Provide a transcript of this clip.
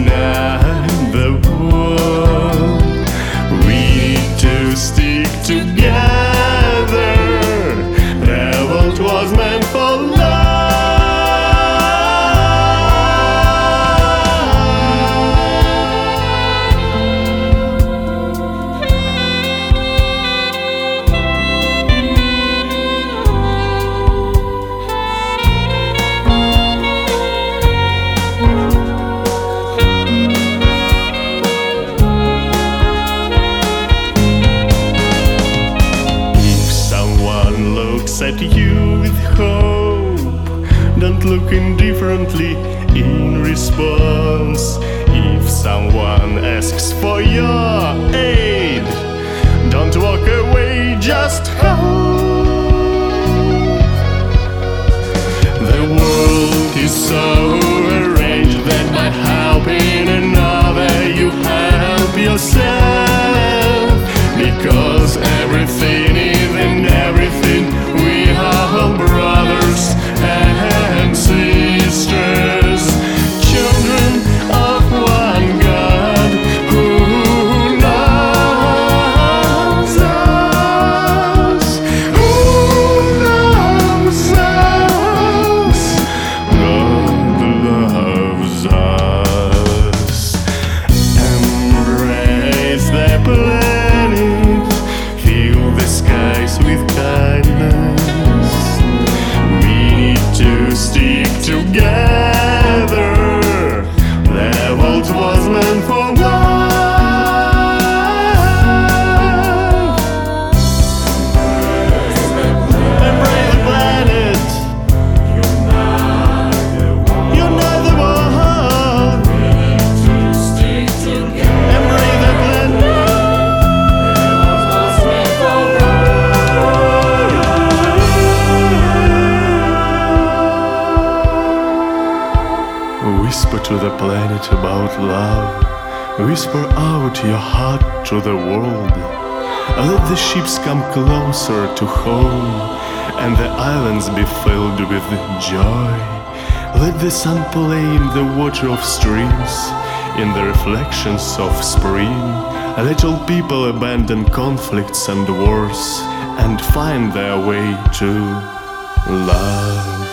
unite the world. We need to stick together. The world was meant for love. At you with hope, don't look indifferently in response. If someone asks for your aid, don't walk away, just help. The world is so arranged that by helping another you help yourself, because everything is in everything. We are all brothers and sisters, children of one God who loves us, who loves us. God loves us. Embrace the planet, fill the skies with kindness. Stick together. The world was meant for love. Embrace the planet. Unite the world. We need to stick together. Embrace the planet. The world was meant for love. Whisper to the planet about love. Whisper out your heart to the world. Let the ships come closer to home, and the islands be filled with joy. Let the sun play in the water of streams, in the reflections of spring. Let all people abandon conflicts and wars, and find their way to love.